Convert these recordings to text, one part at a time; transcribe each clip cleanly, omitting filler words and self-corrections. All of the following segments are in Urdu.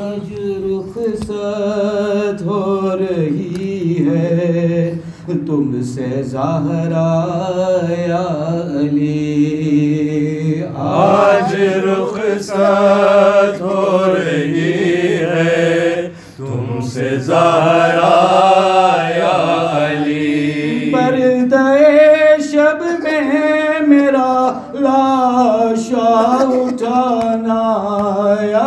آج رخصت ہو رہی ہے تم سے زہرا یا علی، آج رخصت ہو رہی ہے تم سے زہرا یا علی، پردے شب میں میرا لاشا اٹھانا یا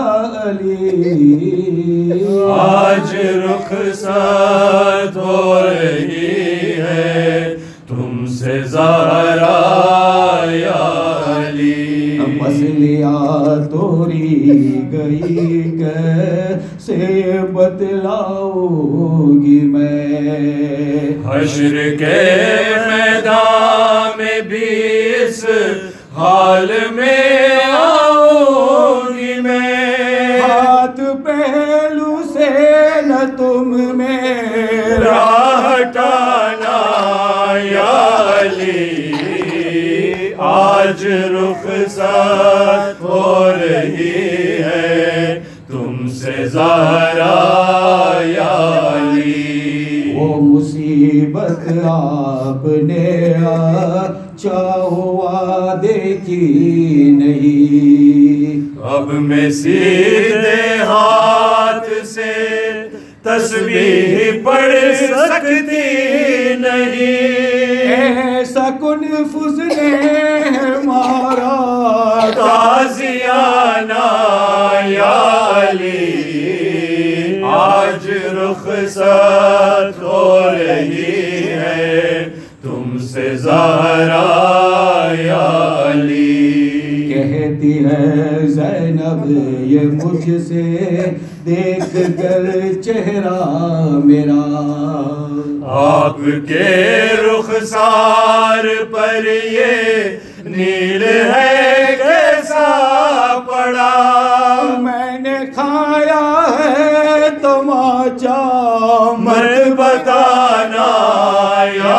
علی، آج رخصت ہو رہی ہے تم سے زہرا یا علی، بس لیا توری گئی کیسے بتلاؤں گی میں، حشر کے میدان میں بھی اس حال میں آؤں گی میں، ہاتھ پہلو سے نہ تم میرا ہٹانا یا علی، آج رخصت ہو رہی ہے تم سے زہرا یا علی، وہ مصیبت آپ نے چاہوا دیکھی نہیں، اب میں سیدھے ہاتھ سے تسبیح پڑھ سکتی نہیں، ایسا کنفذ نے مارا تازیانہ یا علی، آج رخصت ہو رہی ہے تم سے زہرا یا علی، کہتی ہے زینب یہ مجھ سے دیکھ کر چہرہ میرا، آپ کے رخسار پر یہ نیل ہے کیسا پڑا، میں نے کھایا ہے تماچا مت بتانا یا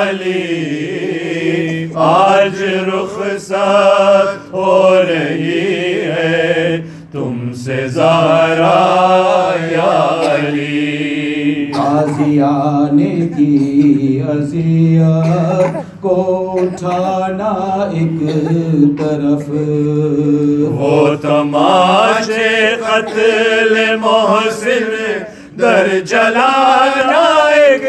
علی، آج رخصت ہو رہی ہے تم سے زہرا یا علی، غازیان کی اذیت کو اٹھانا ایک طرف، وہ تماچے قتل محسن در جلانا ایک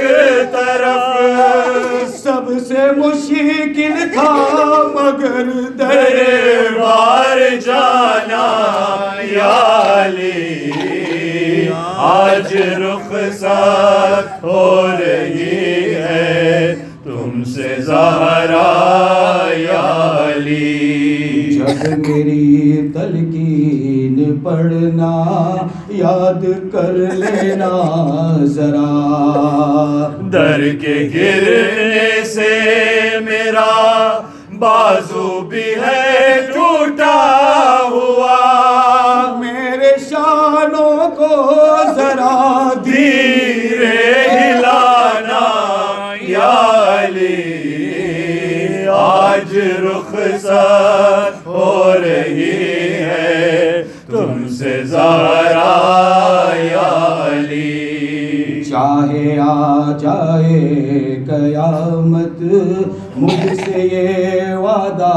طرف، سب سے مشکل تھا مگر دربار جانا یا علی، آج رخصت ہو رہی ہے تم سے زہرا یا علی، جب میری تلقین پڑھنا یاد کر لینا ذرا، در کے گرنے سے میرا بازو بھی ہے ٹوٹا ہوا، میرے شانوں کو ذرا دھیرے ہلانا یا علی، آج رخصت ہو رہی ہے تم سے زہرا یا علی، چاہے آ جائے قیامت مجھ سے یہ وعدہ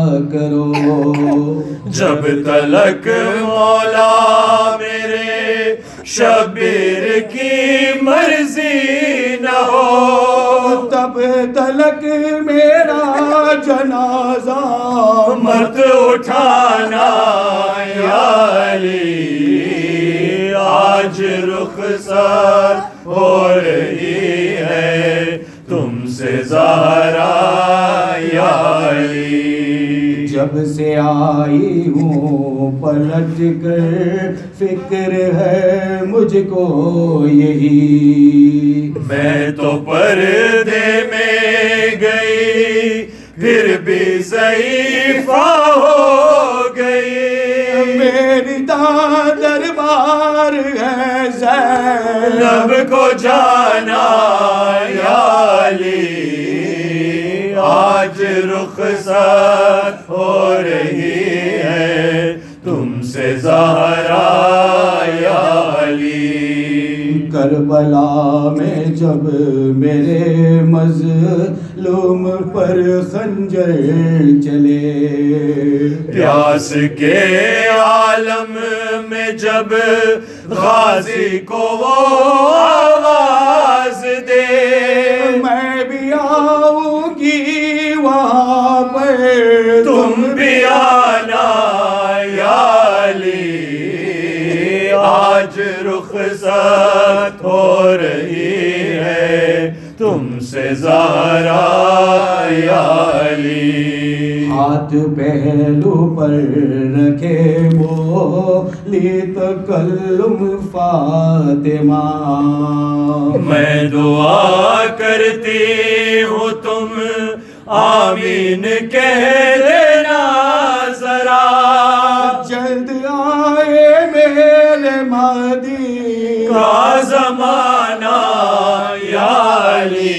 کرو، جب تلک مولا میرے شبیر کی مرضی نہ ہو، تب تلک میرا جنازہ مت اٹھانا یا علی، آج رخصت ہو رہی ہے تم سے زہرا یا علی، جب سے آئی ہوں پلٹ کر فکر ہے مجھ کو یہی، میں تو پردے میں گئی پھر بھی ضعیفہ ہو گئی، میری دربار ہے زینب کو جانا یا علی، آج رخصت ہو رہی ہے تم سے زہرا یا کربلا میں جب میرے مظلوم پر خنجر چلے، پیاس کے عالم میں جب غازی کو وہ آواز دے، میں بھی آؤں گی وہاں پر، تم بھی آنا یا علی، آج رخصت ہو رہی ہے تم سے زہرا یا علی۔ ہاتھ پہلو پر رکھے بولی تکلم فاطمہ، میں دعا کرتی ہوں تم آمین کہہ دینا ذرا، جلد آئے میرے مہدی کا زمانہ یا علی،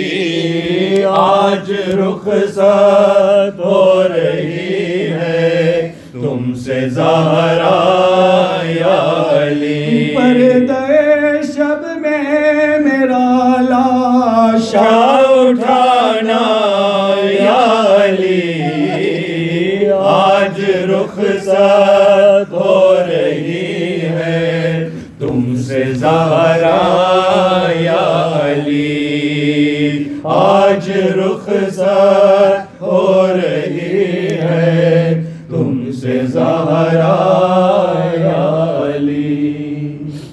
آج رخصت ہو رہی ہے تم سے زہرا یا علی۔ پردے شب میں میرا لاشا اٹھانا یا علی، آج رخصت ہو رہی ہے تم سے زہرا یا علی، آج رخصت